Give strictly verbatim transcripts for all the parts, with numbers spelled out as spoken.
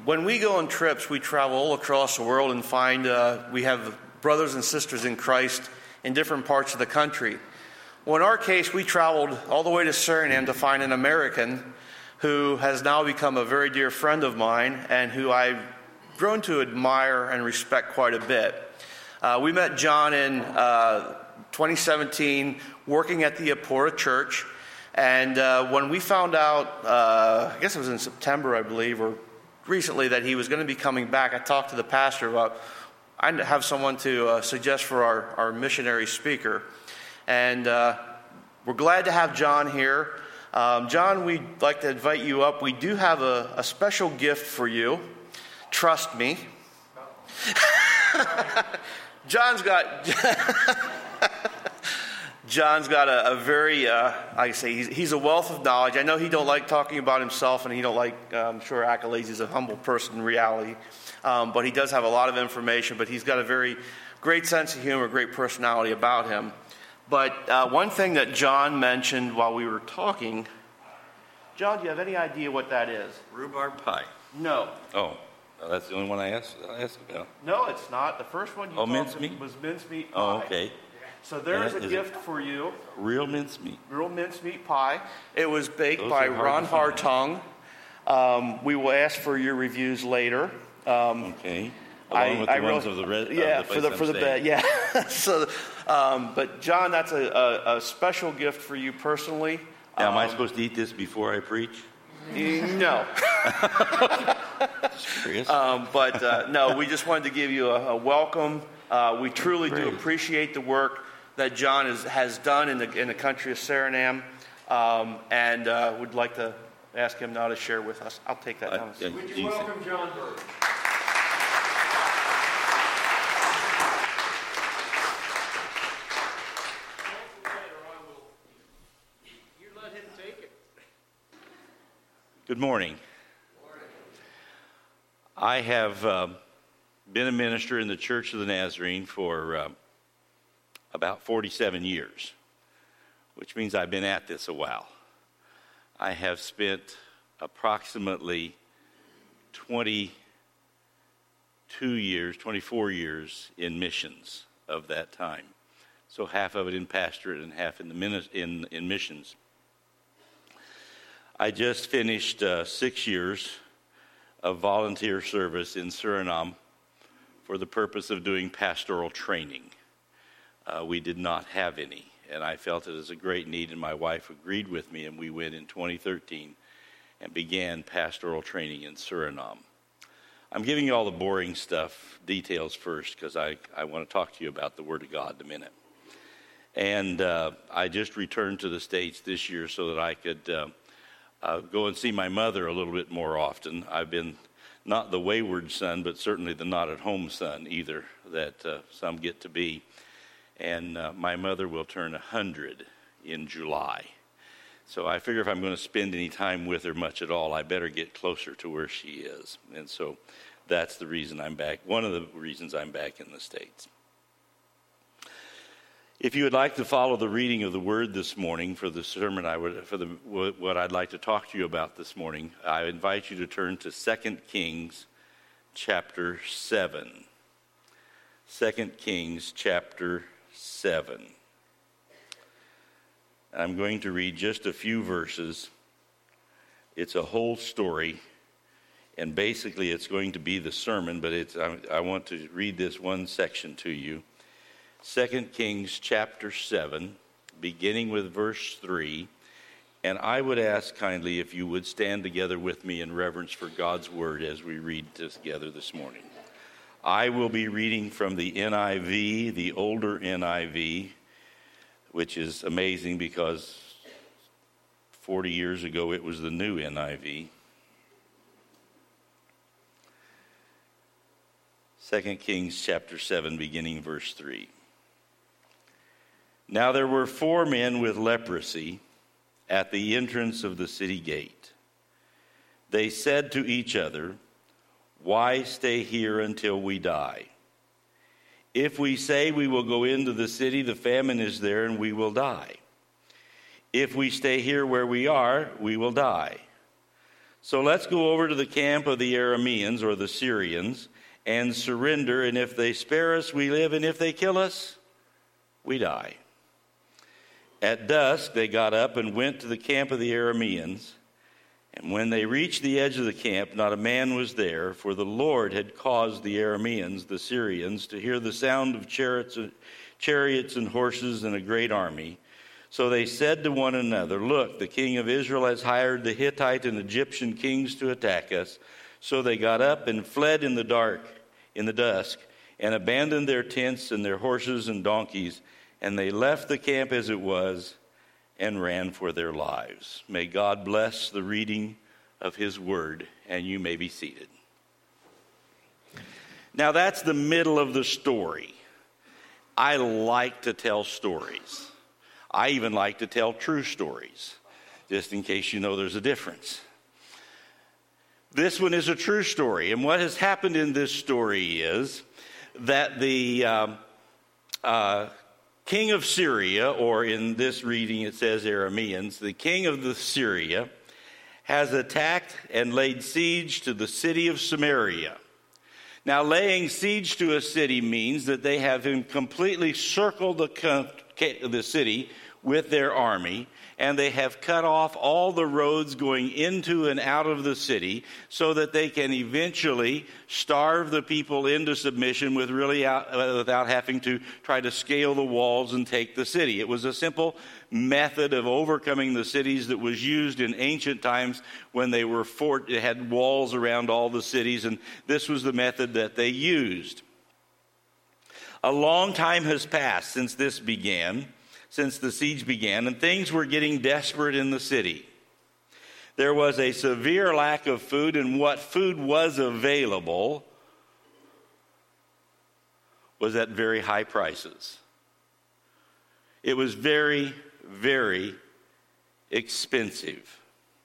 when we go on trips, we travel all across the world and find uh, we have brothers and sisters in Christ in different parts of the country. Well, in our case, we traveled all the way to Suriname to find an American who has now become a very dear friend of mine and who I've grown to admire and respect quite a bit. Uh, we met John in uh, twenty seventeen working at the Apora Church, and uh, when we found out, uh, I guess it was in September, I believe, or recently, that he was going to be coming back, I talked to the pastor about, I have someone to uh, suggest for our, our missionary speaker, and uh, we're glad to have John here. Um, John, we'd like to invite you up. We do have a, a special gift for you. Trust me. John's got John's got a, a very, uh, I say, he's, he's a wealth of knowledge. I know he don't like talking about himself, and he don't like, uh, I'm sure, accolades. He's a humble person in reality, um, but he does have a lot of information. But he's got a very great sense of humor, great personality about him. But uh, one thing that John mentioned while we were talking, John, do you have any idea what that is? Rhubarb pie. No. Oh, that's the only one I asked, I asked about. No, it's not. The first one you oh, talked mincemeat? was mincemeat pie. Oh, okay. So there's and a gift for you. Real mincemeat. Real mincemeat pie. It was baked Those by hard Ron Hartung. Um, we will ask for your reviews later. Um, okay. Along I, with the I ones wrote, of the red. Yeah, of the for the place for I'm the staying. bed. Yeah. so, um, but John, that's a, a, a special gift for you personally. Now, um, am I supposed to eat this before I preach? No. Just curious. Um, but uh, no, we just wanted to give you a, a welcome. Uh, we truly Great. do appreciate the work that John is, has done in the in the country of Suriname, um, and uh, would like to ask him now to share with us. I'll take that Uh, down. yeah, Would you welcome John Bird? Good morning. I have uh, been a minister in the Church of the Nazarene for uh, about forty-seven years, which means I've been at this a while. I have spent approximately twenty-two years, twenty-four years in missions of that time. So half of it in pastorate and half in the minis- in, in missions. I just finished uh, six years of volunteer service in Suriname for the purpose of doing pastoral training. Uh, we did not have any, and I felt it as a great need, and my wife agreed with me, and we went in twenty thirteen and began pastoral training in Suriname. I'm giving you all the boring stuff, details first, because I, I want to talk to you about the Word of God in a minute. And uh, I just returned to the States this year so that I could uh, uh, go and see my mother a little bit more often. I've been not the wayward son, but certainly the not-at-home son either, that uh, some get to be. And uh, my mother will turn one hundred in July. So I figure if I'm going to spend any time with her much at all, I better get closer to where she is. And so that's the reason I'm back, one of the reasons I'm back in the States. If you would like to follow the reading of the Word this morning for the sermon, I would for the what I'd like to talk to you about this morning, I invite you to turn to Second Kings chapter seven. Second Kings chapter seven. I'm going to read just a few verses. It's a whole story, and basically it's going to be the sermon, but it's I, I want to read this one section to you. Second Kings chapter seven, beginning with verse three, and I would ask kindly if you would stand together with me in reverence for God's word as we read together this morning. I will be reading from the N I V, the older N I V, which is amazing because forty years ago it was the new N I V. Second Kings chapter seven, beginning verse three. Now there were four men with leprosy at the entrance of the city gate. They said to each other, "Why stay here until we die? If we say we will go into the city, the famine is there and we will die. If we stay here where we are, we will die." So let's go over to the camp of the Arameans or the Syrians and surrender, and if they spare us, we live, and if they kill us, we die. At dusk, they got up and went to the camp of the Arameans. And when they reached the edge of the camp, not a man was there, for the Lord had caused the Arameans, the Syrians, to hear the sound of chariots, chariots and horses and a great army. So they said to one another, "Look, the king of Israel has hired the Hittite and Egyptian kings to attack us." So they got up and fled in the dark, in the dusk, and abandoned their tents and their horses and donkeys, and they left the camp as it was and ran for their lives. May God bless the reading of his word, and you may be seated. Now that's the middle of the story. I like to tell stories. I even like to tell true stories, just in case you know there's a difference. This one is a true story, and what has happened in this story is that the um, uh, king of Syria, or in this reading it says Arameans, the king of the Syria has attacked and laid siege to the city of Samaria. Now, laying siege to a city means that they have completely circled the, the city with their army, and they have cut off all the roads going into and out of the city so that they can eventually starve the people into submission with really out, uh, without having to try to scale the walls and take the city. It was a simple method of overcoming the cities that was used in ancient times when they were fort, they had walls around all the cities, and this was the method that they used. A long time has passed since this began. Since the siege began, and things were getting desperate in the city. There was a severe lack of food, and what food was available was at very high prices. It was very, very expensive.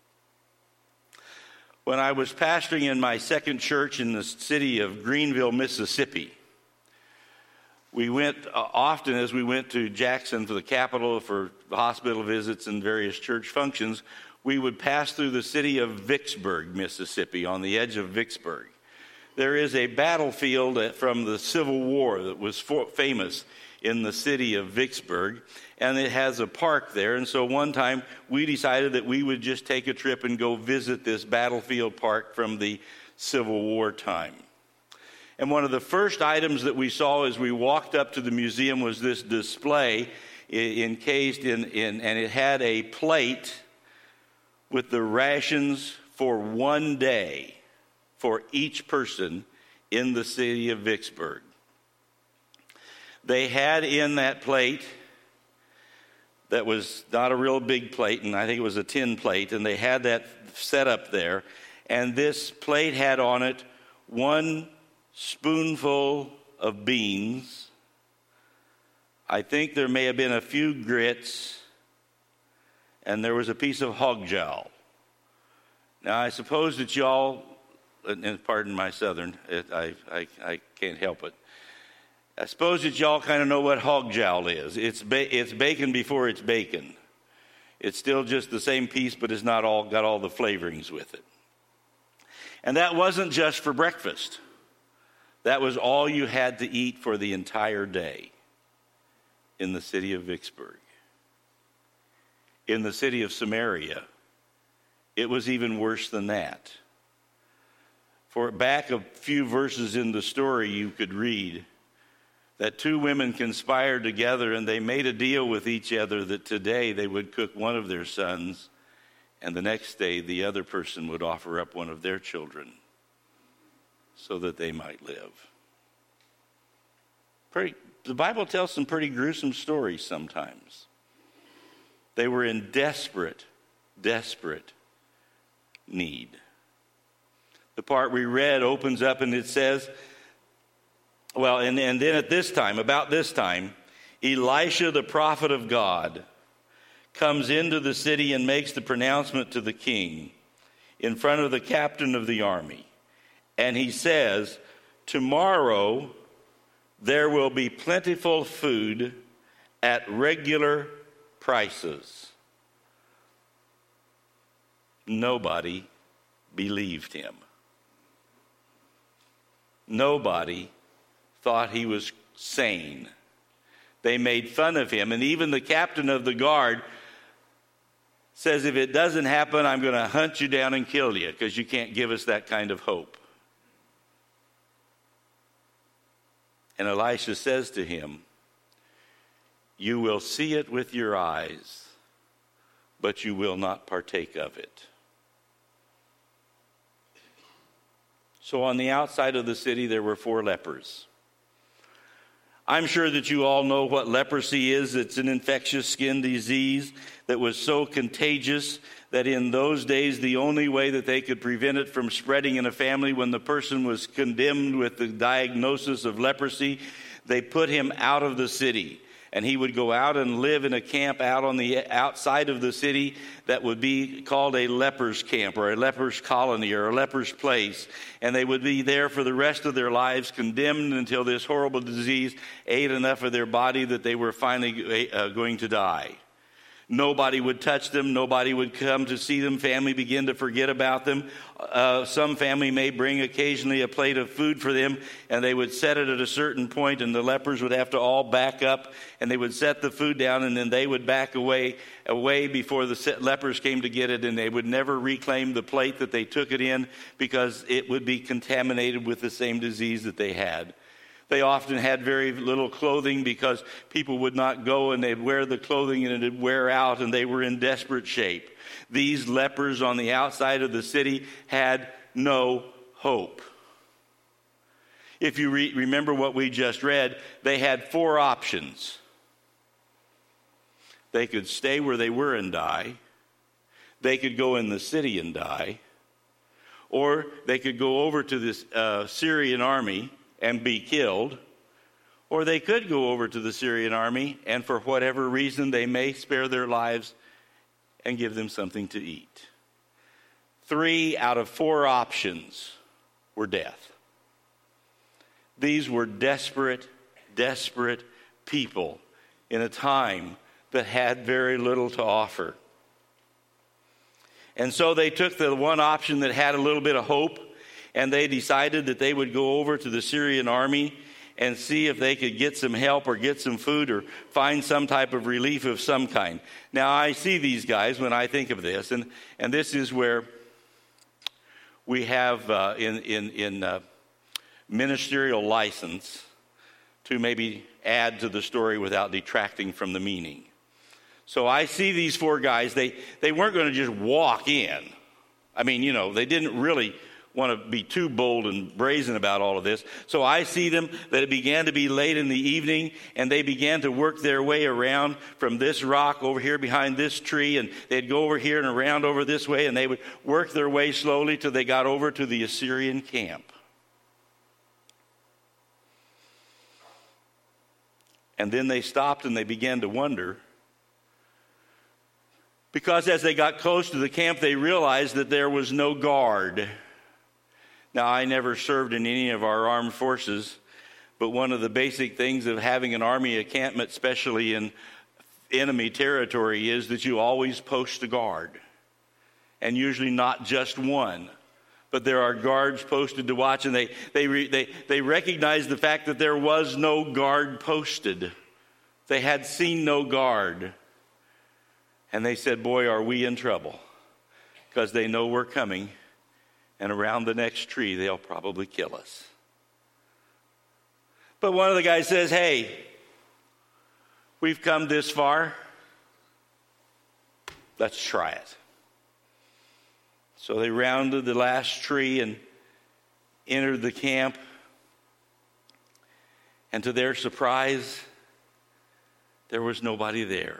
When I was pastoring in my second church in the city of Greenville, Mississippi, we went uh, often as we went to Jackson for the capital for hospital visits and various church functions, we would pass through the city of Vicksburg, Mississippi, on the edge of Vicksburg. There is a battlefield from the Civil War that was for, famous in the city of Vicksburg, and it has a park there. And so one time we decided that we would just take a trip and go visit this battlefield park from the Civil War time. And one of the first items that we saw as we walked up to the museum was this display encased in, in, and it had a plate with the rations for one day for each person in the city of Vicksburg. They had in that plate, that was not a real big plate, and I think it was a tin plate, and they had that set up there, and this plate had on it one spoonful of beans. I think there may have been a few grits, and there was a piece of hog jowl. Now, I suppose that y'all, and pardon my southern, I, I, I can't help it. I suppose that y'all kind of know what hog jowl is. It's ba- it's bacon before it's bacon. It's still just the same piece, but it's not all got all the flavorings with it. And that wasn't just for breakfast. That was all you had to eat for the entire day in the city of Vicksburg. In the city of Samaria, it was even worse than that. For back a few verses in the story, you could read that two women conspired together and they made a deal with each other that today they would cook one of their sons, and the next day the other person would offer up one of their children so that they might live. Pretty, the Bible tells some pretty gruesome stories sometimes. They were in desperate, desperate need. The part we read opens up and it says, well, and, and then at this time, about this time, Elisha, the prophet of God, comes into the city and makes the pronouncement to the king in front of the captain of the army. And he says, tomorrow there will be plentiful food at regular prices. Nobody believed him. Nobody thought he was sane. They made fun of him, and even the captain of the guard says, if it doesn't happen, I'm going to hunt you down and kill you because you can't give us that kind of hope. And Elisha says to him, you will see it with your eyes, but you will not partake of it. So on the outside of the city, there were four lepers. I'm sure that you all know what leprosy is. It's an infectious skin disease that was so contagious that in those days, the only way that they could prevent it from spreading in a family when the person was condemned with the diagnosis of leprosy, they put him out of the city. And he would go out and live in a camp out on the outside of the city that would be called a leper's camp or a leper's colony or a leper's place. And they would be there for the rest of their lives, condemned until this horrible disease ate enough of their body that they were finally uh, going to die. Nobody would touch them. Nobody would come to see them. Family began to forget about them. Uh, some family may bring occasionally a plate of food for them, and they would set it at a certain point, and the lepers would have to all back up, and they would set the food down, and then they would back away, away before the lepers came to get it, and they would never reclaim the plate that they took it in because it would be contaminated with the same disease that they had. They often had very little clothing because people would not go and they'd wear the clothing and it'd wear out and they were in desperate shape. These lepers on the outside of the city had no hope. If you re- remember what we just read, they had four options. They could stay where they were and die. They could go in the city and die. Or they could go over to this uh, Syrian army and be killed, or they could go over to the Syrian army and for whatever reason they may spare their lives and give them something to eat. Three out of four options were death. These were desperate, desperate people in a time that had very little to offer. And so they took the one option that had a little bit of hope, and they decided that they would go over to the Syrian army and see if they could get some help or get some food or find some type of relief of some kind. Now, I see these guys when I think of this, and, and this is where we have uh, in, in, in uh, ministerial license to maybe add to the story without detracting from the meaning. So I see these four guys. They, they weren't going to just walk in. I mean, you know, they didn't really want to be too bold and brazen about all of this. So I see them that it began to be late in the evening, and they began to work their way around from this rock over here behind this tree, and they'd go over here and around over this way, and they would work their way slowly till they got over to the Assyrian camp. And then they stopped and they began to wonder, because as they got close to the camp, they realized that there was no guard. Now, I never served in any of our armed forces, but one of the basic things of having an army encampment, especially in enemy territory, is that you always post a guard. And usually not just one, but there are guards posted to watch, and they, they, re, they, they recognized the fact that there was no guard posted. They had seen no guard. And they said, boy, are we in trouble, because they know we're coming. And around the next tree, they'll probably kill us. But one of the guys says, hey, we've come this far. Let's try it. So they rounded the last tree and entered the camp. And to their surprise, there was nobody there.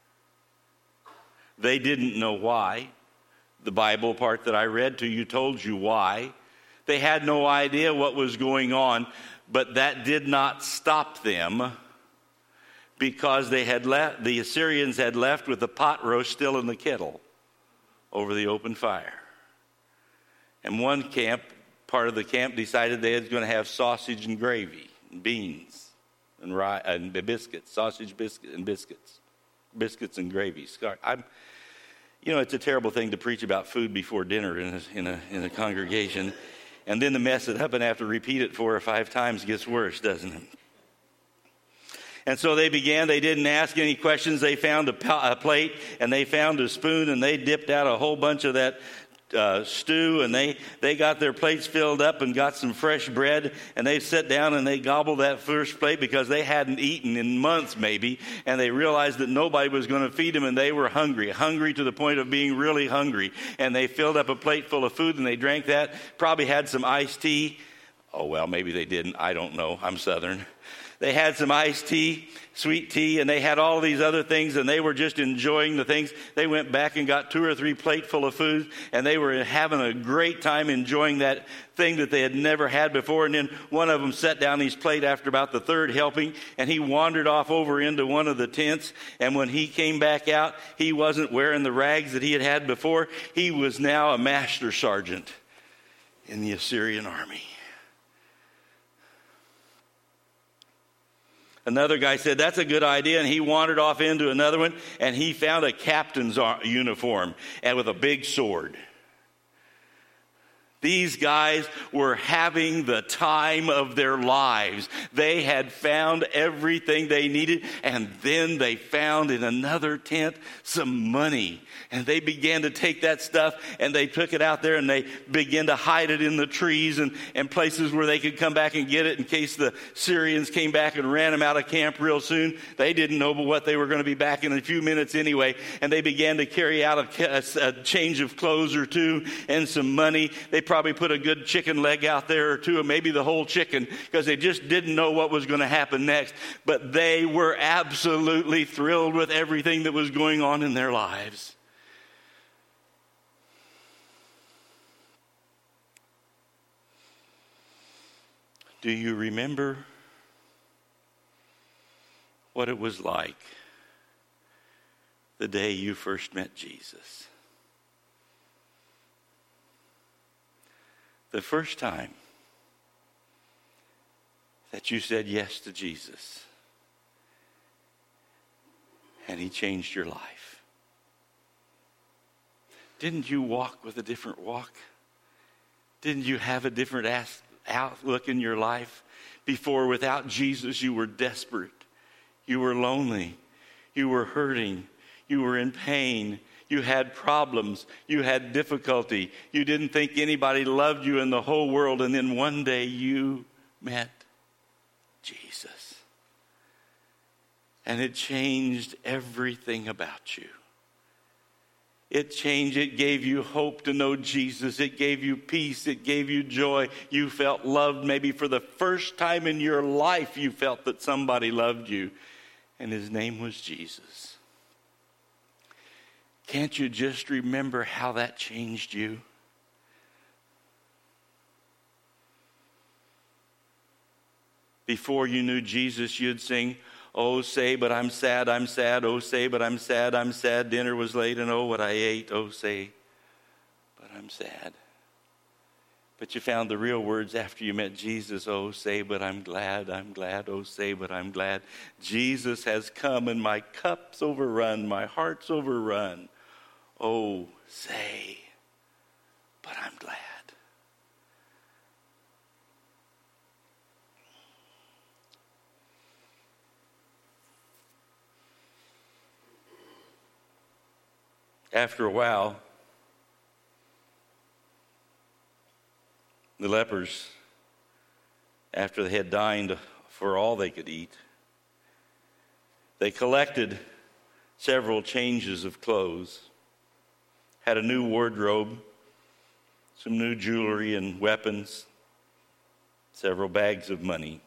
They didn't know why. The Bible part that I read to you told you why. They had no idea what was going on, but that did not stop them, because they had left, the Assyrians had left with the pot roast still in the kettle over the open fire. And one camp, part of the camp, decided they were going to have sausage and gravy, and beans, and rye, and biscuits, sausage biscuit and biscuits, biscuits and gravy. I'm, You know, it's a terrible thing to preach about food before dinner in a, in a, in a congregation. And then to mess it up and have to repeat it four or five times gets worse, doesn't it? And so they began. They didn't ask any questions. They found a, a plate, and they found a spoon, and they dipped out a whole bunch of that uh, stew, and they, they got their plates filled up and got some fresh bread, and they sat down and they gobbled that first plate because they hadn't eaten in months maybe, and they realized that nobody was going to feed them, and they were hungry, hungry to the point of being really hungry. And they filled up a plate full of food, and they drank that, probably had some iced tea. Oh, well, maybe they didn't. I don't know. I'm Southern. They had some iced tea, sweet tea, and they had all these other things, and they were just enjoying the things. They went back and got two or three plates full of food, and they were having a great time enjoying that thing that they had never had before. And then one of them set down his plate after about the third helping, and he wandered off over into one of the tents. And when he came back out, he wasn't wearing the rags that he had had before. He was now a master sergeant in the Assyrian army. Another guy said, that's a good idea, and he wandered off into another one, and he found a captain's uniform and with a big sword. These guys were having the time of their lives. They had found everything they needed, and then they found in another tent some money. And they began to take that stuff, and they took it out there, and they began to hide it in the trees and, and places where they could come back and get it in case the Syrians came back and ran them out of camp real soon. They didn't know what they were going to be back in a few minutes anyway. And they began to carry out a, a, a change of clothes or two and some money. They probably put a good chicken leg out there or two, or maybe the whole chicken, because they just didn't know what was going to happen next. But they were absolutely thrilled with everything that was going on in their lives. Do you remember what it was like the day you first met Jesus? The first time that you said yes to Jesus and he changed your life. Didn't you walk with a different walk? Didn't you have a different aspect? Outlook in your life? Before, without Jesus, you were desperate. You were lonely. You were hurting. You were in pain. You had problems. You had difficulty. You didn't think anybody loved you in the whole world. And then one day you met Jesus. And it changed everything about you. It changed, it gave you hope to know Jesus. It gave you peace. It gave you joy. You felt loved. Maybe for the first time in your life, you felt that somebody loved you. And his name was Jesus. Can't you just remember how that changed you? Before you knew Jesus, you'd sing, oh, say, but I'm sad, I'm sad. Oh, say, but I'm sad, I'm sad. Dinner was late, and oh, what I ate. Oh, say, but I'm sad. But you found the real words after you met Jesus. Oh, say, but I'm glad, I'm glad. Oh, say, but I'm glad. Jesus has come, and my cup's overrun, my heart's overrun. Oh, say, but I'm glad. After a while, the lepers, after they had dined for all they could eat, they collected several changes of clothes, had a new wardrobe, some new jewelry and weapons, several bags of money.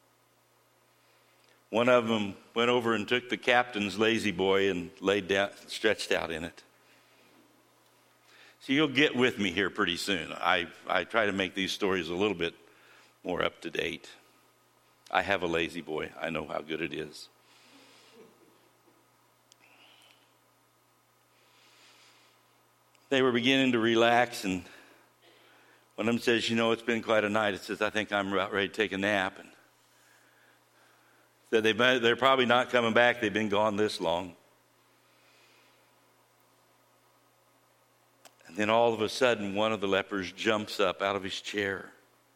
One of them went over and took the captain's lazy boy and laid down, stretched out in it. So you'll get with me here pretty soon. I, I try to make these stories a little bit more up to date. I have a lazy boy. I know how good it is. They were beginning to relax, and one of them says, you know, it's been quite a night. It says, I think I'm about ready to take a nap. And said, they, they're probably not coming back. They've been gone this long. And then all of a sudden, one of the lepers jumps up out of his chair.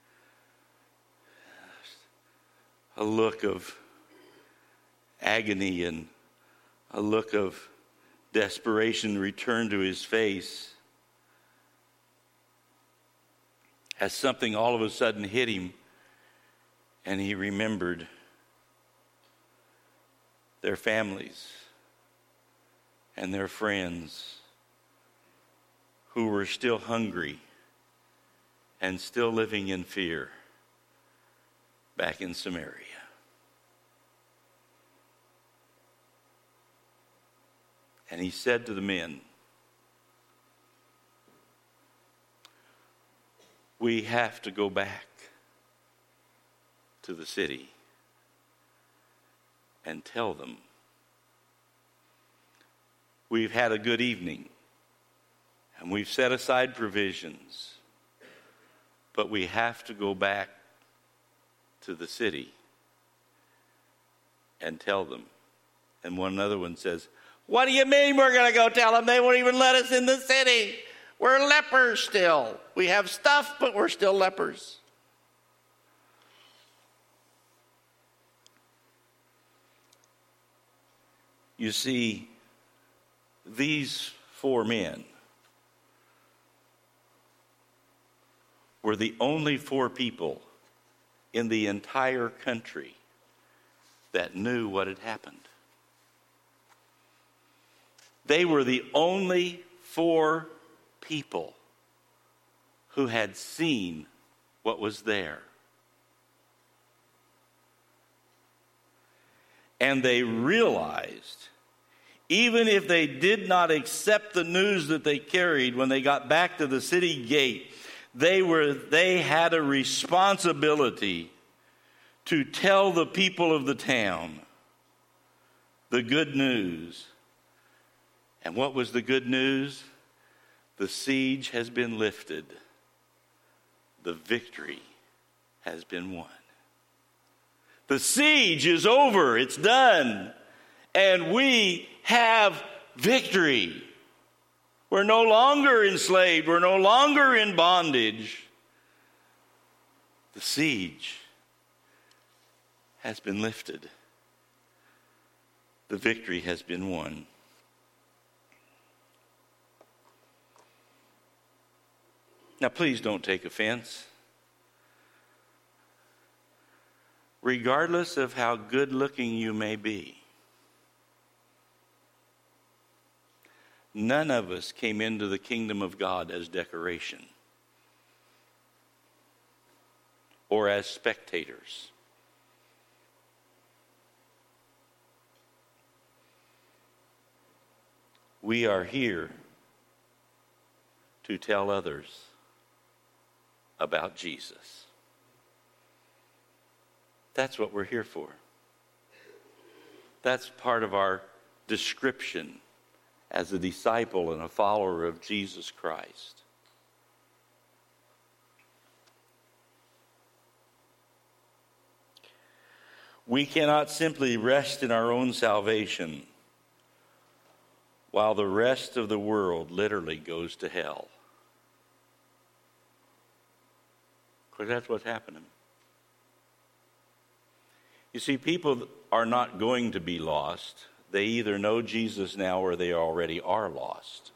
A look of agony and a look of desperation returned to his face as something all of a sudden hit him, and he remembered their families and their friends who were still hungry and still living in fear back in Samaria. And he said to the men, we have to go back to the city and tell them we've had a good evening and we've set aside provisions, but we have to go back to the city and tell them. And one other one says, what do you mean we're going to go tell them? They won't even let us in the city. We're lepers still. We have stuff, but we're still lepers. You see, these four men were the only four people in the entire country that knew what had happened. They were the only four people who had seen what was there. And they realized, even if they did not accept the news that they carried when they got back to the city gate, they were they had a responsibility to tell the people of the town the good news. And what was the good news? The siege has been lifted. The victory has been won. The siege is over. It's done. And we have victory. We're no longer enslaved. We're no longer in bondage. The siege has been lifted. The victory has been won. Now, please don't take offense. Regardless of how good-looking you may be, none of us came into the kingdom of God as decoration or as spectators. We are here to tell others about Jesus. That's what we're here for. That's part of our description as a disciple and a follower of Jesus Christ. We cannot simply rest in our own salvation while the rest of the world literally goes to hell. Because that's what's happening. You see, people are not going to be lost. They either know Jesus now or they already are lost.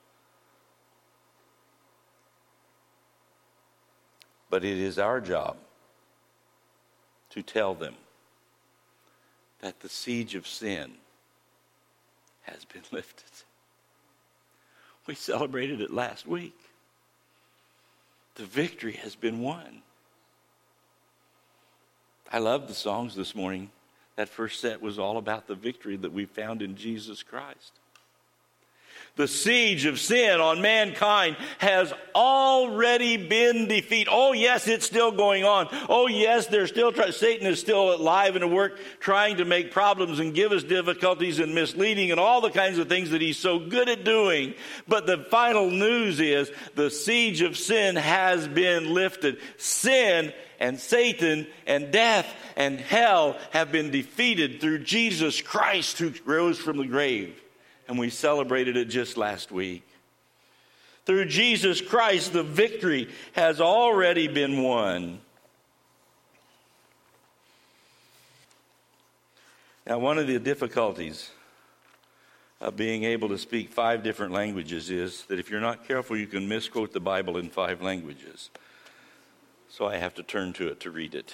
But it is our job to tell them that the siege of sin has been lifted. We celebrated it last week. The victory has been won. I love the songs this morning. That first set was all about the victory that we found in Jesus Christ. The siege of sin on mankind has already been defeated. Oh, yes, it's still going on. Oh, yes, there's still try- Satan is still alive and at work trying to make problems and give us difficulties and misleading and all the kinds of things that he's so good at doing. But the final news is the siege of sin has been lifted. Sin and Satan and death and hell have been defeated through Jesus Christ who rose from the grave. And we celebrated it just last week. Through Jesus Christ, the victory has already been won. Now, one of the difficulties of being able to speak five different languages is that if you're not careful, you can misquote the Bible in five languages. So I have to turn to it to read it.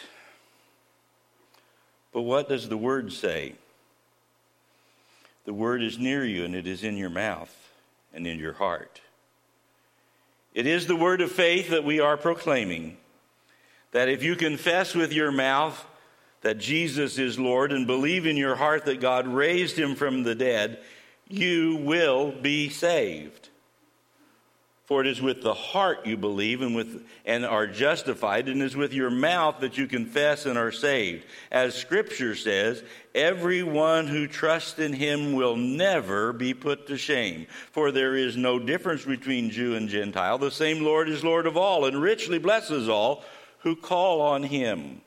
But what does the Word say? The Word is near you, and it is in your mouth and in your heart. It is the word of faith that we are proclaiming, that if you confess with your mouth that Jesus is Lord and believe in your heart that God raised him from the dead, you will be saved. For it is with the heart you believe and with and are justified, and it is with your mouth that you confess and are saved. As Scripture says, everyone who trusts in him will never be put to shame. For there is no difference between Jew and Gentile. The same Lord is Lord of all, and richly blesses all who call on him.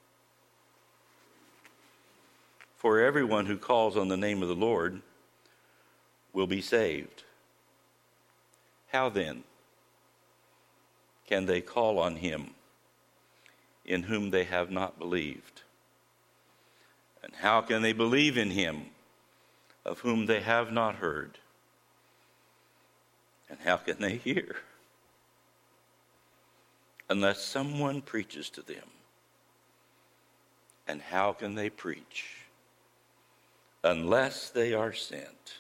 For everyone who calls on the name of the Lord will be saved. How then can they call on him in whom they have not believed? And how can they believe in him of whom they have not heard? And how can they hear unless someone preaches to them? And how can they preach unless they are sent?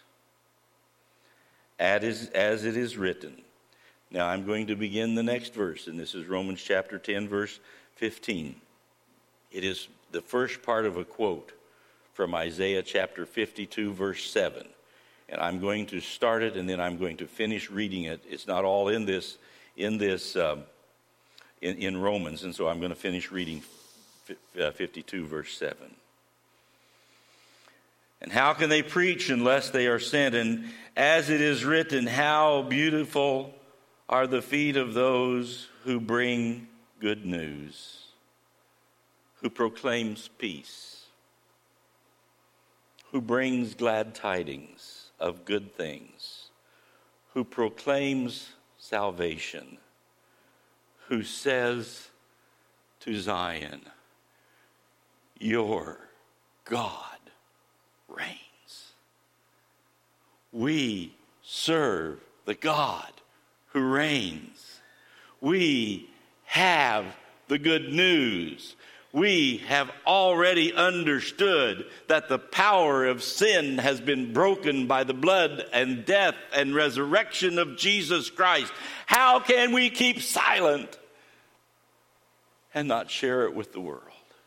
As it is written. Now I'm going to begin the next verse, and this is Romans chapter ten, verse fifteen. It is the first part of a quote from Isaiah chapter fifty-two, verse seven. And I'm going to start it, and then I'm going to finish reading it. It's not all in this, in this, um, in, in Romans, and so I'm going to finish reading fifty-two, verse seven. And how can they preach unless they are sent? And as it is written, how beautiful are the feet of those who bring good news, who proclaims peace, who brings glad tidings of good things, who proclaims salvation, who says to Zion, your God reigns. We serve the God who reigns. We have the good news. We have already understood that the power of sin has been broken by the blood and death and resurrection of Jesus Christ. How can we keep silent and not share it with the world?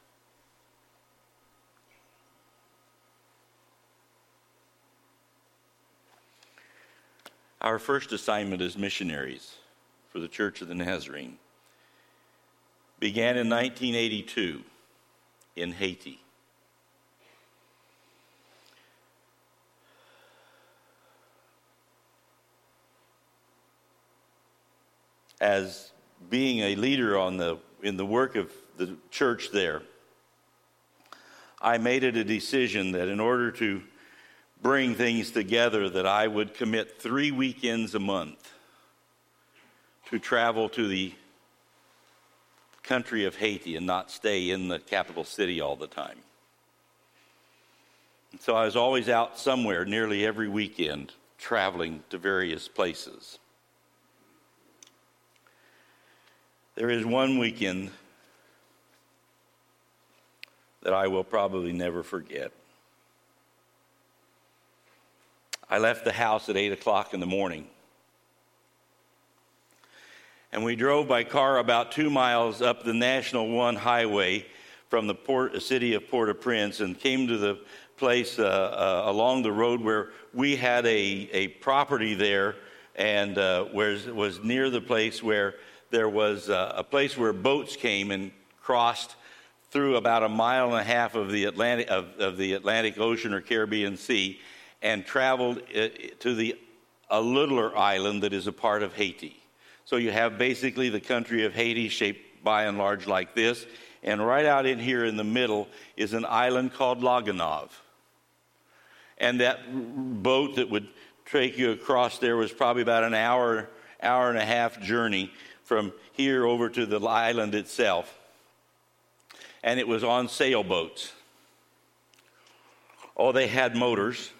Our first assignment as missionaries for the Church of the Nazarene began in nineteen eighty-two in Haiti. As being a leader on the in the work of the church there, I made it a decision that in order to bring things together, that I would commit three weekends a month to travel to the country of Haiti and not stay in the capital city all the time. And so I was always out somewhere nearly every weekend, traveling to various places. There is one weekend that I will probably never forget. I left the house at eight o'clock in the morning. And we drove by car about two miles up the National One highway from the port, city of Port-au-Prince, and came to the place uh, uh, along the road where we had a, a property there, and uh, where was near the place where there was uh, a place where boats came and crossed through about a mile and a half of the Atlantic of, of the Atlantic Ocean or Caribbean Sea, and traveled to the a littler island that is a part of Haiti. So you have basically the country of Haiti shaped by and large like this, and right out in here in the middle is an island called La Gonâve. And that boat that would take you across there was probably about an hour hour and a half journey from here over to the island itself. And it was on sailboats. Oh, they had motors.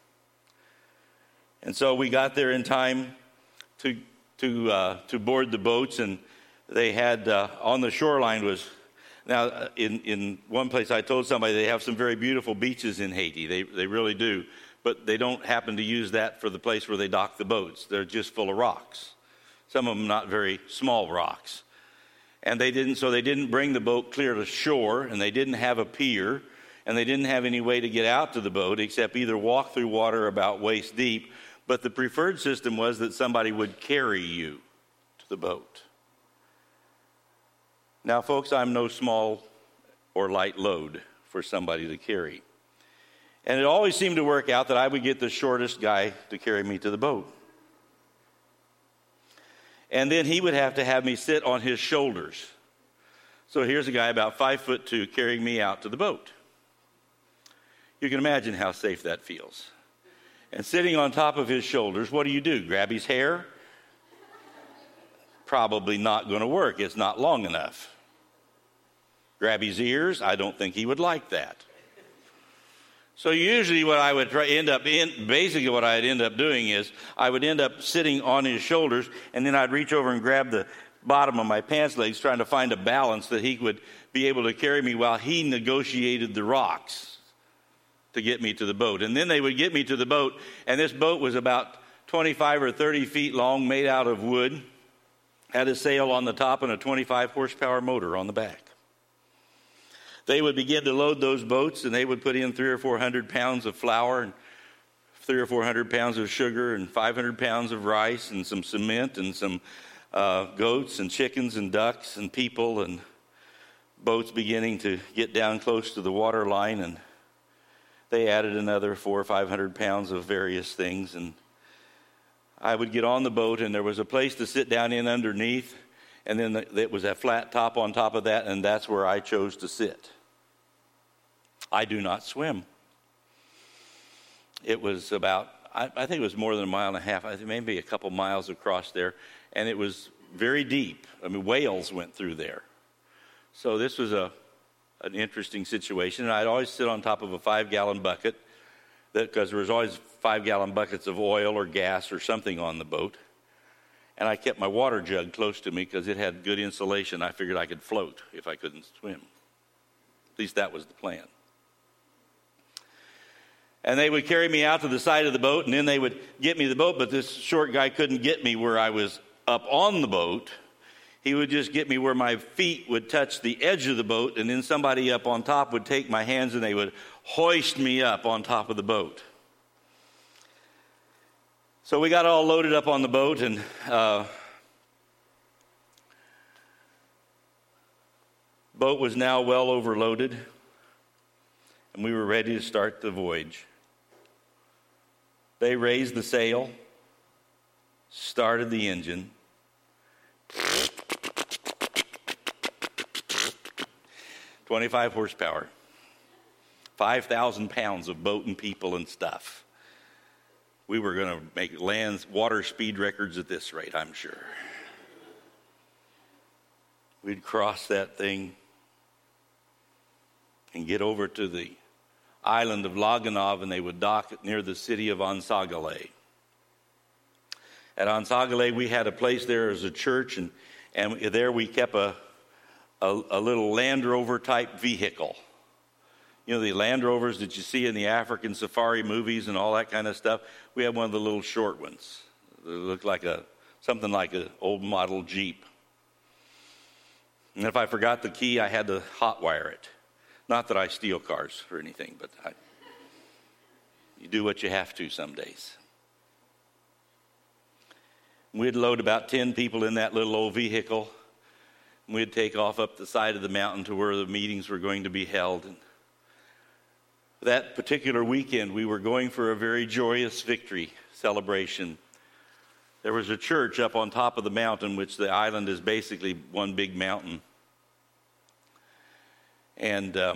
And so we got there in time to to uh, to board the boats, and they had uh, on the shoreline was now in in one place I told somebody they have some very beautiful beaches in Haiti. They they really do, but they don't happen to use that for the place where they dock the boats. They're just full of rocks. Some of them not very small rocks. And they didn't, so they didn't bring the boat clear to shore, and they didn't have a pier, and they didn't have any way to get out to the boat except either walk through water about waist deep. But the preferred system was that somebody would carry you to the boat. Now, folks, I'm no small or light load for somebody to carry. And it always seemed to work out that I would get the shortest guy to carry me to the boat. And then he would have to have me sit on his shoulders. So here's a guy about five foot two carrying me out to the boat. You can imagine how safe that feels. And sitting on top of his shoulders, what do you do? Grab his hair? Probably not going to work. It's not long enough. Grab his ears? I don't think he would like that. So usually what I would try, end up in, basically what I'd end up doing is I would end up sitting on his shoulders, and then I'd reach over and grab the bottom of my pants legs trying to find a balance that he would be able to carry me while he negotiated the rocks to get me to the boat. And then they would get me to the boat, and this boat was about twenty-five or thirty feet long, made out of wood, had a sail on the top and a twenty-five horsepower motor on the back. They would begin to load those boats, and they would put in three or four hundred pounds of flour and three or four hundred pounds of sugar and five hundred pounds of rice and some cement and some uh, goats and chickens and ducks and people, and boats beginning to get down close to the water line, and they added another four or five hundred pounds of various things. And I would get on the boat, and there was a place to sit down in underneath, and then it was a flat top on top of that, and that's where I chose to sit. I do not swim. It was about, I, I think it was more than a mile and a half, I think maybe a couple miles across there, and it was very deep. I mean, whales went through there. So this was a an interesting situation, and I'd always sit on top of a five-gallon bucket, because there was always five-gallon buckets of oil or gas or something on the boat. And I kept my water jug close to me because it had good insulation. I figured I could float if I couldn't swim. At least that was the plan. And they would carry me out to the side of the boat, and then they would get me the boat, but this short guy couldn't get me where I was up on the boat. He would just get me where my feet would touch the edge of the boat, and then somebody up on top would take my hands and they would hoist me up on top of the boat. So we got all loaded up on the boat, and uh, boat was now well overloaded, and we were ready to start the voyage. They raised the sail, started the engine. twenty-five horsepower, five thousand pounds of boat and people and stuff. We were going to make land water speed records at this rate, I'm sure. We'd cross that thing and get over to the island of Laganov, and they would dock near the city of Ansagale. At Ansagale, we had a place there as a church, and, and there we kept a A, a little Land Rover type vehicle. You know, the Land Rovers that you see in the African safari movies and all that kind of stuff. We had one of the little short ones. It looked like a something like an old model Jeep. And if I forgot the key, I had to hotwire it. Not that I steal cars or anything, but I, you do what you have to some days. We'd load about ten people in that little old vehicle. We'd take off up the side of the mountain to where the meetings were going to be held. And that particular weekend, we were going for a very joyous victory celebration. There was a church up on top of the mountain, which the island is basically one big mountain. And um,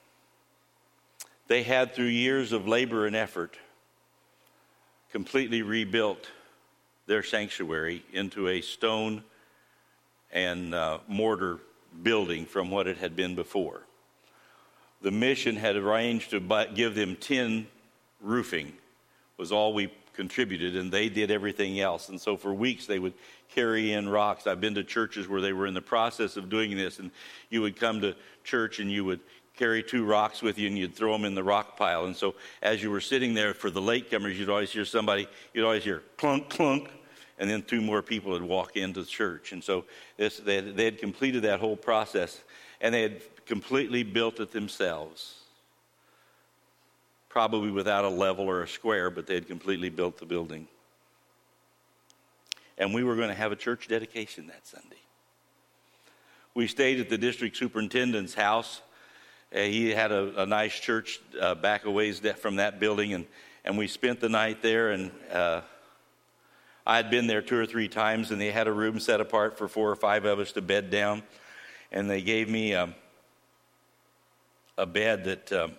they had, through years of labor and effort, completely rebuilt their sanctuary into a stone and uh, mortar building from what it had been before. The mission had arranged to buy, give them tin roofing, was all we contributed, and they did everything else. And so for weeks they would carry in rocks. I've been to churches where they were in the process of doing this, and you would come to church and you would carry two rocks with you and you'd throw them in the rock pile. And so as you were sitting there, for the latecomers, you'd always hear somebody, you'd always hear clunk, clunk, and then two more people would walk into the church. And so this, they, had, they had completed that whole process, and they had completely built it themselves. Probably without a level or a square, but they had completely built the building. And we were going to have a church dedication that Sunday. We stayed at the district superintendent's house. Uh, he had a, a nice church uh, back a ways from that building, and, and we spent the night there. And uh, I had been there two or three times, and they had a room set apart for four or five of us to bed down. And they gave me um, a bed that um,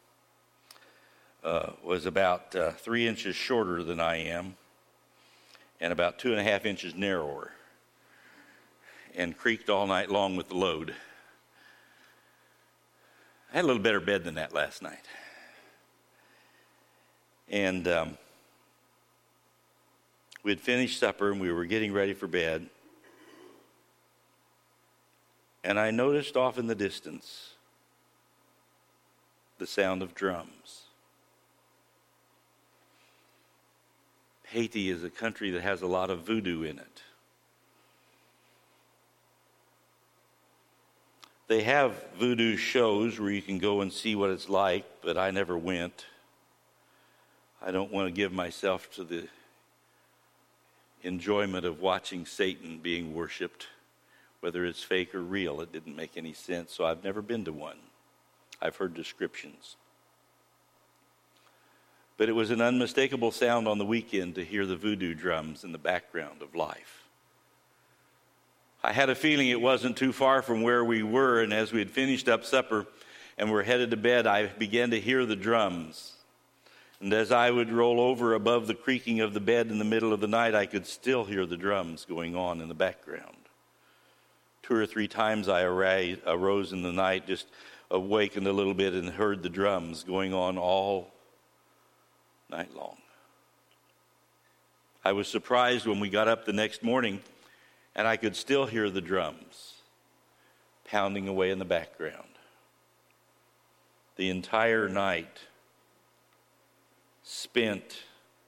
uh, was about uh, three inches shorter than I am, and about two and a half inches narrower, and creaked all night long with the load. I had a little better bed than that last night. And um, we had finished supper, and we were getting ready for bed. And I noticed off in the distance the sound of drums. Haiti is a country that has a lot of voodoo in it. They have voodoo shows where you can go and see what it's like, but I never went. I don't want to give myself to the enjoyment of watching Satan being worshipped, whether it's fake or real. It didn't make any sense, so I've never been to one. I've heard descriptions. But it was an unmistakable sound on the weekend to hear the voodoo drums in the background of life. I had a feeling it wasn't too far from where we were, and as we had finished up supper and were headed to bed, I began to hear the drums. And as I would roll over above the creaking of the bed in the middle of the night, I could still hear the drums going on in the background. Two or three times I arose in the night, just awakened a little bit, and heard the drums going on all night long. I was surprised when we got up the next morning and I could still hear the drums pounding away in the background. The entire night spent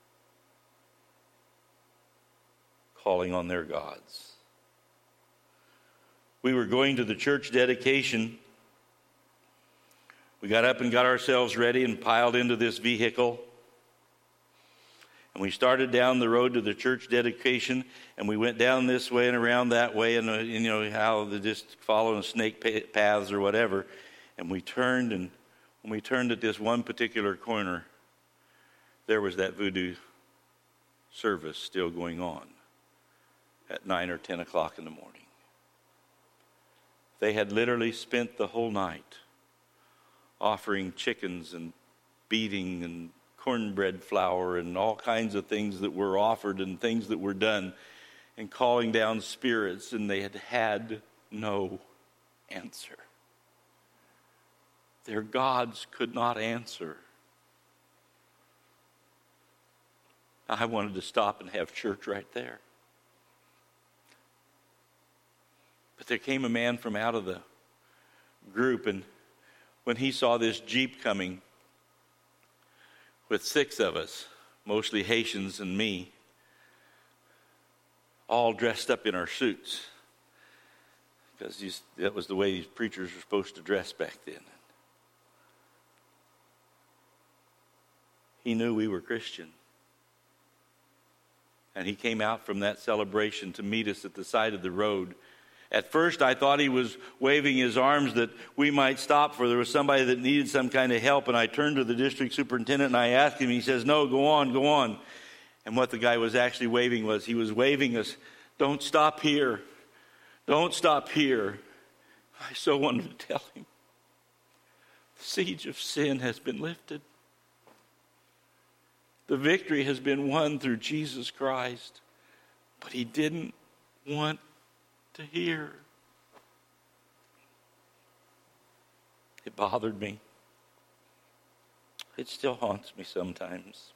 calling on their gods. We were going to the church dedication. We got up and got ourselves ready and piled into this vehicle. And we started down the road to the church dedication, and we went down this way and around that way, and uh, you know how they just following snake paths or whatever. And we turned, and when we turned at this one particular corner, there was that voodoo service still going on at nine or ten o'clock in the morning. They had literally spent the whole night offering chickens and beating and cornbread flour and all kinds of things that were offered and things that were done, and calling down spirits, and they had had no answer. Their gods could not answer. I wanted to stop and have church right there. But there came a man from out of the group, and when he saw this Jeep coming with six of us, mostly Haitians and me, all dressed up in our suits, because these, that was the way these preachers were supposed to dress back then. He knew we were Christian. And he came out from that celebration to meet us at the side of the road. At first, I thought he was waving his arms that we might stop, for there was somebody that needed some kind of help. And I turned to the district superintendent and I asked him. He says, "No, go on, go on." And what the guy was actually waving was, he was waving us, "Don't stop here. Don't stop here." I so wanted to tell him, the siege of sin has been lifted. The victory has been won through Jesus Christ. But he didn't want to hear. It bothered me. It still haunts me sometimes.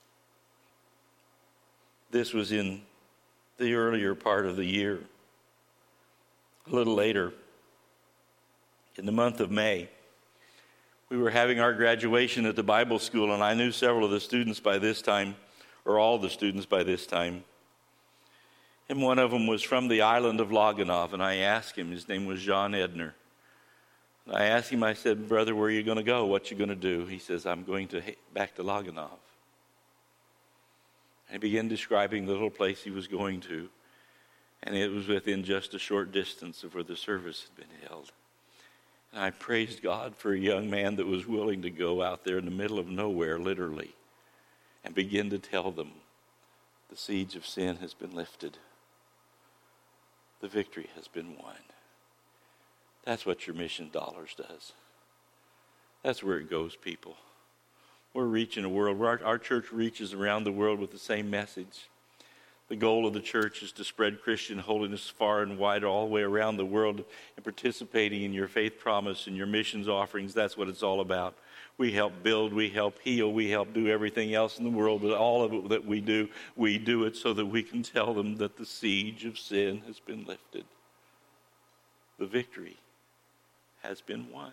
This was in the earlier part of the year. A little later, in the month of May, we were having our graduation at the Bible school, and I knew several of the students by this time, or all the students by this time. And one of them was from the island of Loganov, and I asked him, his name was John Edner. And I asked him, I said, brother, where are you going to go? What you going to do? He says, I'm going to back to Loganov. And he began describing the little place he was going to, and it was within just a short distance of where the service had been held. And I praised God for a young man that was willing to go out there in the middle of nowhere, literally, and begin to tell them the siege of sin has been lifted. The victory has been won. That's what your mission dollars does. That's where it goes, people. We're reaching a world. Our, our church reaches around the world with the same message. The goal of the church is to spread Christian holiness far and wide all the way around the world, and participating in your faith promise and your missions offerings. That's what it's all about. We help build, we help heal, we help do everything else in the world, but all of it that we do, we do it so that we can tell them that the siege of sin has been lifted. The victory has been won.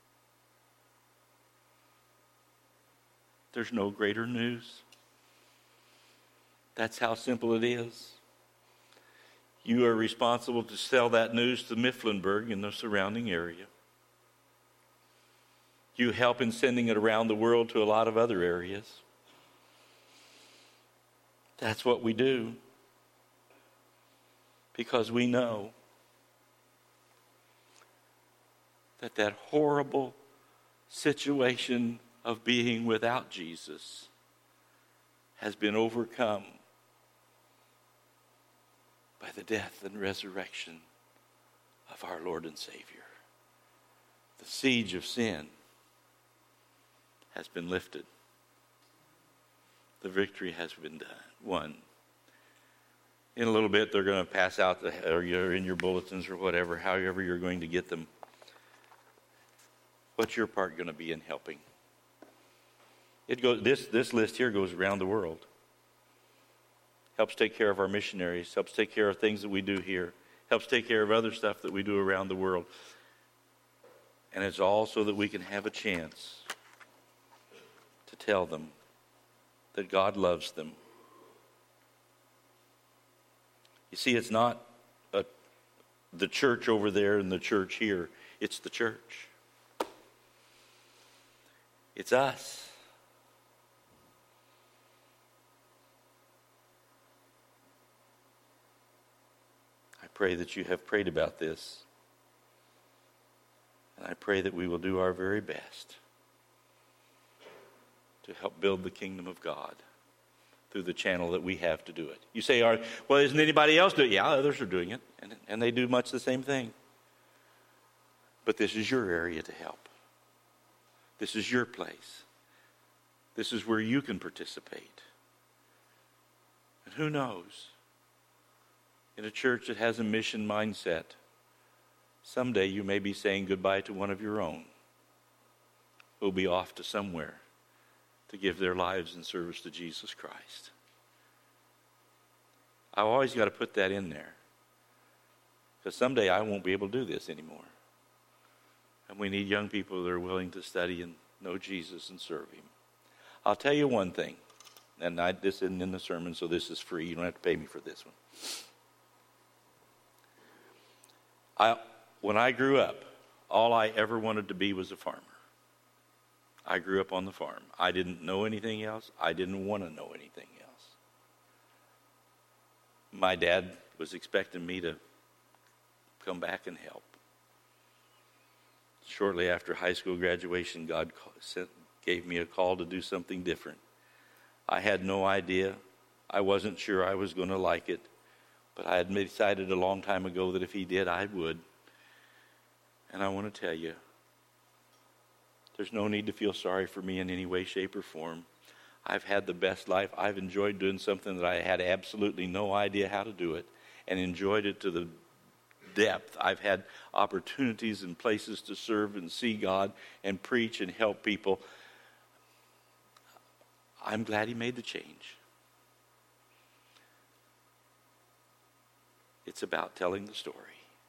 There's no greater news. That's how simple it is. You are responsible to sell that news to Mifflinburg and the surrounding area. You help in sending it around the world to a lot of other areas. That's what we do. Because we know that that horrible situation of being without Jesus has been overcome by the death and resurrection of our Lord and Savior. The siege of sin has been lifted. The victory has been done, won. In a little bit, they're going to pass out, the, or you're in your bulletins or whatever, however you're going to get them. What's your part going to be in helping? It goes. This, this list here goes around the world. Helps take care of our missionaries, helps take care of things that we do here, helps take care of other stuff that we do around the world. And it's all so that we can have a chance to tell them that God loves them. You see, it's not a, the church over there and the church here. It's the church. It's us. I pray that you have prayed about this. And I pray that we will do our very best to help build the kingdom of God through the channel that we have to do it. You say, well, isn't anybody else doing it? Yeah, others are doing it, and, and they do much the same thing. But this is your area to help. This is your place. This is where you can participate. And who knows? In a church that has a mission mindset, someday you may be saying goodbye to one of your own who will be off to somewhere to give their lives in service to Jesus Christ. I've always got to put that in there, because someday I won't be able to do this anymore. And we need young people that are willing to study and know Jesus and serve Him. I'll tell you one thing, and I, this isn't in the sermon, so this is free. You don't have to pay me for this one. I, when I grew up, all I ever wanted to be was a farmer. I grew up on the farm. I didn't know anything else. I didn't want to know anything else. My dad was expecting me to come back and help. Shortly after high school graduation, God sent, gave me a call to do something different. I had no idea. I wasn't sure I was going to like it. But I had decided a long time ago that if He did, I would. And I want to tell you, there's no need to feel sorry for me in any way, shape, or form. I've had the best life. I've enjoyed doing something that I had absolutely no idea how to do it, and enjoyed it to the depth. I've had opportunities and places to serve and see God and preach and help people. I'm glad he made the change. It's about telling the story.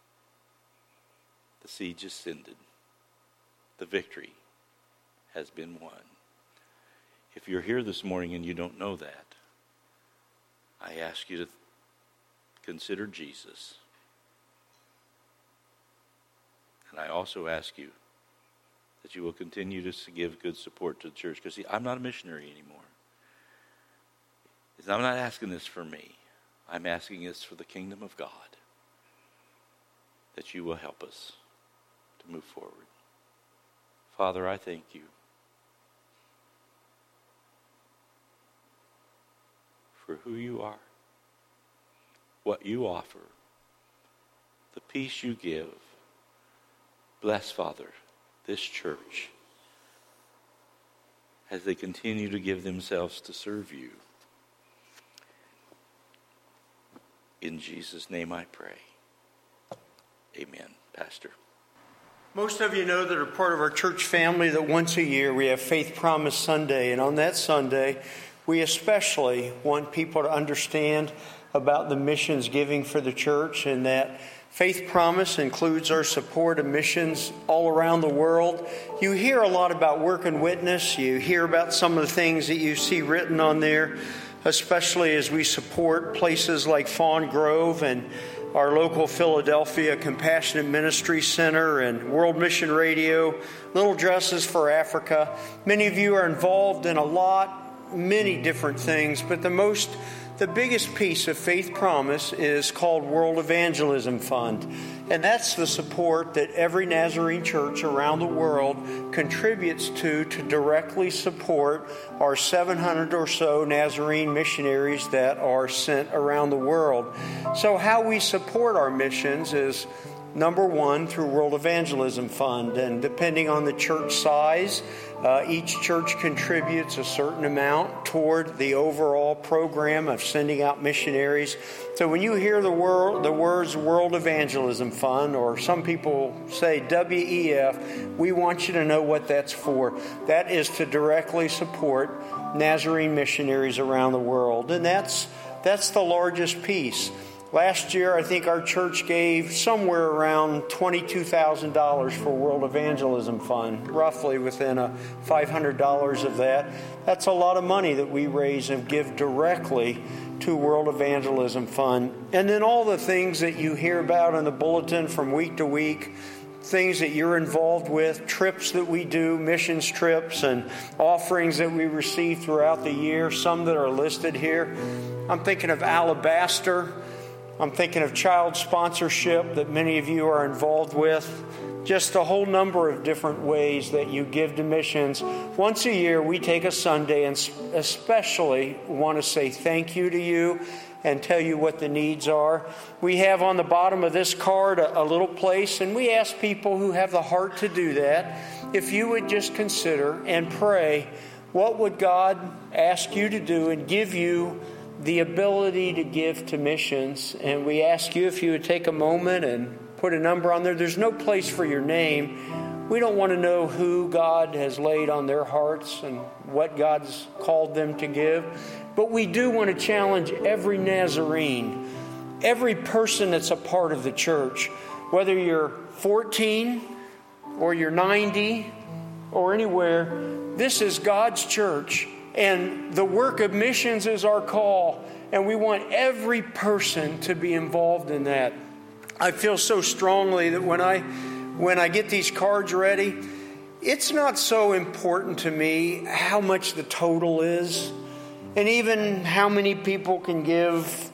The siege is ended. The victory has been won. If you're here this morning and you don't know that, I ask you to consider Jesus. And I also ask you that you will continue to give good support to the church. Because, see, I'm not a missionary anymore. I'm not asking this for me. I'm asking this for the kingdom of God, that you will help us to move forward. Father, I thank you for who you are, what you offer, the peace you give. Bless, Father, this church as they continue to give themselves to serve you. In Jesus' name I pray. Amen. Pastor. Most of you know that are part of our church family that once a year we have Faith Promise Sunday. And on that Sunday, we especially want people to understand about the missions giving for the church, and that Faith Promise includes our support of missions all around the world. You hear a lot about work and witness. You hear about some of the things that you see written on there, especially as we support places like Fawn Grove and our local Philadelphia Compassionate Ministry Center and World Mission Radio, Little Dresses for Africa. Many of you are involved in a lot, many different things, but the most The biggest piece of Faith Promise is called World Evangelism Fund. And that's the support that every Nazarene church around the world contributes to to directly support our seven hundred or so Nazarene missionaries that are sent around the world. So how we support our missions is, number one, through World Evangelism Fund. And depending on the church size, uh, each church contributes a certain amount toward the overall program of sending out missionaries. So when you hear the, word, the words World Evangelism Fund, or some people say W E F, we want you to know what that's for. That is to directly support Nazarene missionaries around the world. And that's that's the largest piece. Last year, I think our church gave somewhere around twenty-two thousand dollars for World Evangelism Fund, roughly within a five hundred dollars of that. That's a lot of money that we raise and give directly to World Evangelism Fund. And then all the things that you hear about in the bulletin from week to week, things that you're involved with, trips that we do, missions trips, and offerings that we receive throughout the year, some that are listed here. I'm thinking of Alabaster. I'm thinking of child sponsorship that many of you are involved with. Just a whole number of different ways that you give to missions. Once a year, we take a Sunday and especially want to say thank you to you and tell you what the needs are. We have on the bottom of this card a, a little place, and we ask people who have the heart to do that, if you would just consider and pray, what would God ask you to do and give you the ability to give to missions. And we ask you if you would take a moment and put a number on there. There's no place for your name. We don't want to know who God has laid on their hearts and what God's called them to give. But we do want to challenge every Nazarene, every person that's a part of the church, whether you're fourteen or you're ninety or anywhere, this is God's church. And the work of missions is our call. And we want every person to be involved in that. I feel so strongly that when I when I get these cards ready, it's not so important to me how much the total is. And even how many people can give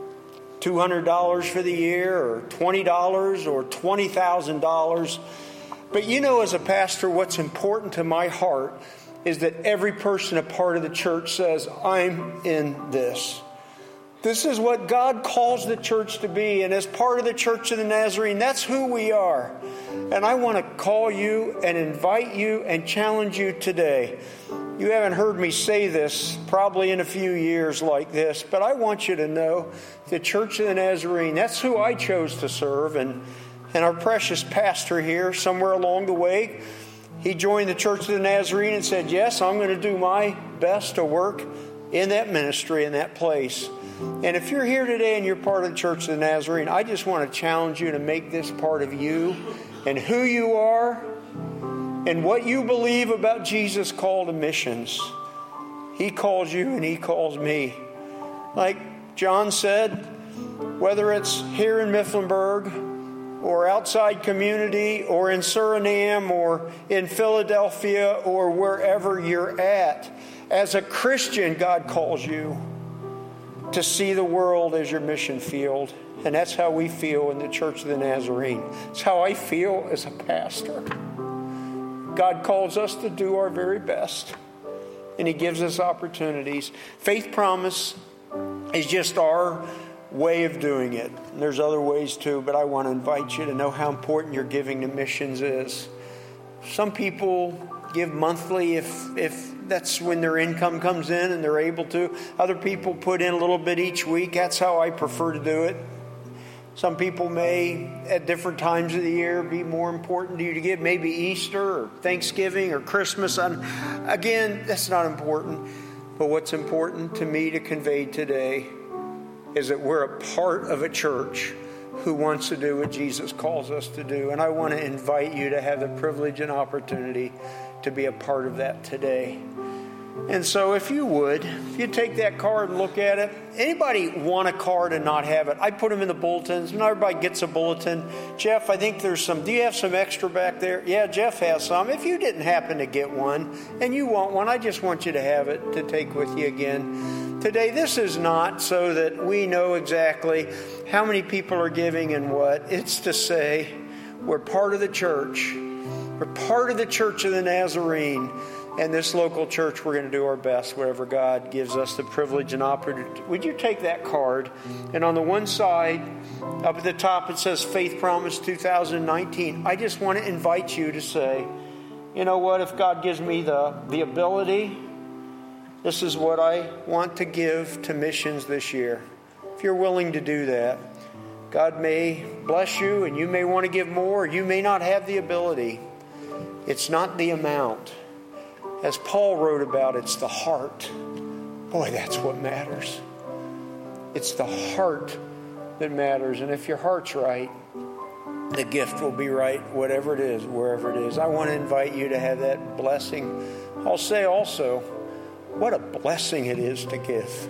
two hundred dollars for the year, or twenty dollars, or twenty thousand dollars. But you know, as a pastor, what's important to my heart is that every person a part of the church says, I'm in this. This is what God calls the church to be. And as part of the Church of the Nazarene, that's who we are. And I want to call you and invite you and challenge you today. You haven't heard me say this probably in a few years like this, but I want you to know the Church of the Nazarene, that's who I chose to serve. And, and our precious pastor here, somewhere along the way, he joined the Church of the Nazarene and said, yes, I'm going to do my best to work in that ministry, in that place. And if you're here today and you're part of the Church of the Nazarene, I just want to challenge you to make this part of you and who you are and what you believe about Jesus' call to missions. He calls you and he calls me. Like John said, whether it's here in Mifflinburg or outside community or in Suriname or in Philadelphia or wherever you're at, as a Christian, God calls you to see the world as your mission field. And that's how we feel in the Church of the Nazarene. It's how I feel as a pastor. God calls us to do our very best, and he gives us opportunities. Faith Promise is just our way of doing it. And there's other ways too, but I want to invite you to know how important your giving to missions is. Some people give monthly if if that's when their income comes in and they're able to. Other people put in a little bit each week. That's how I prefer to do it. Some people may, at different times of the year, be more important to you to give. Maybe Easter or Thanksgiving or Christmas. I'm, again, that's not important. But what's important to me to convey today is that we're a part of a church who wants to do what Jesus calls us to do. And I want to invite you to have the privilege and opportunity to be a part of that today. And so if you would, if you take that card and look at it, anybody want a card and not have it? I put them in the bulletins. Not everybody gets a bulletin. Jeff, I think there's some. Do you have some extra back there? Yeah, Jeff has some. If you didn't happen to get one and you want one, I just want you to have it to take with you again. Today, this is not so that we know exactly how many people are giving and what. It's to say we're part of the church. We're part of the Church of the Nazarene. And this local church, we're going to do our best, whatever God gives us the privilege and opportunity. Would you take that card? And on the one side, up at the top, it says Faith Promise two thousand nineteen. I just want to invite you to say, you know what, if God gives me the, the ability, this is what I want to give to missions this year. If you're willing to do that, God may bless you and you may want to give more. You may not have the ability. It's not the amount. As Paul wrote about, it's the heart. Boy, that's what matters. It's the heart that matters. And if your heart's right, the gift will be right, whatever it is, wherever it is. I want to invite you to have that blessing. I'll say also, what a blessing it is to give.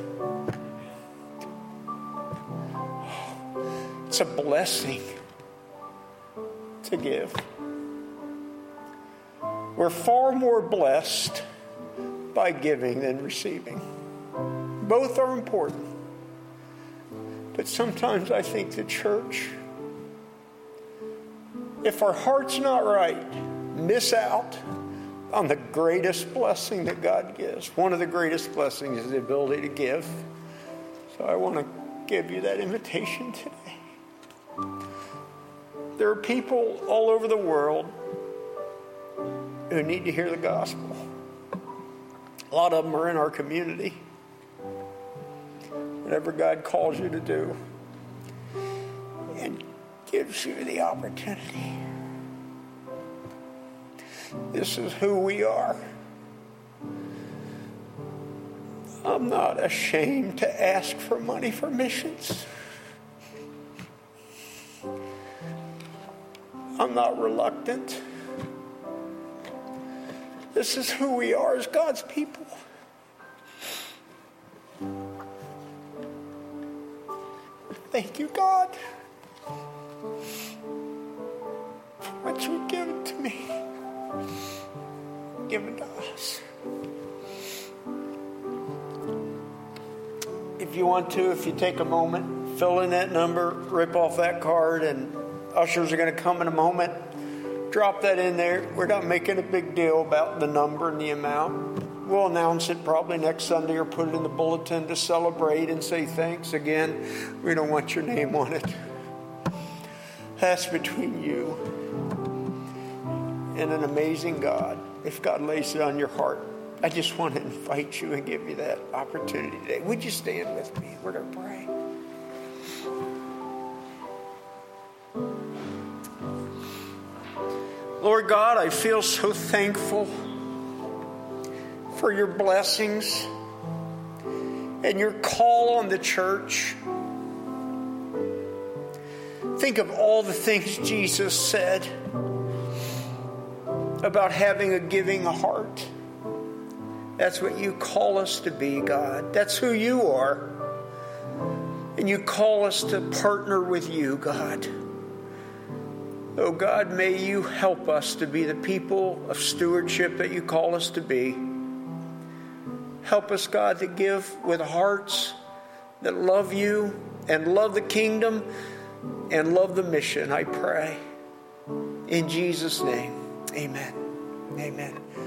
It's a blessing to give. We're far more blessed by giving than receiving. Both are important. But sometimes I think the church, if our heart's not right, miss out on the greatest blessing that God gives. One of the greatest blessings is the ability to give. So I want to give you that invitation today. There are people all over the world who need to hear the gospel. A lot of them are in our community. Whatever God calls you to do and gives you the opportunity. This is who we are. I'm not ashamed to ask for money for missions. I'm not reluctant. This is who we are as God's people. Thank you, God, for what you've given to me, given to us. If you want to, if you take a moment, fill in that number, rip off that card, and ushers are going to come in a moment. Drop that in there. We're not making a big deal about the number and the amount. We'll announce it probably next Sunday or put it in the bulletin to celebrate and say thanks again. We don't want your name on it. That's between you and an amazing God. If God lays it on your heart, I just want to invite you and give you that opportunity today. Would you stand with me? We're going to pray. Lord God, I feel so thankful for your blessings and your call on the church. Think of all the things Jesus said about having a giving heart. That's what you call us to be, God. That's who you are. And you call us to partner with you, God. Oh God, may you help us to be the people of stewardship that you call us to be. Help us, God, to give with hearts that love you and love the kingdom and love the mission, I pray. In Jesus' name, amen. Amen.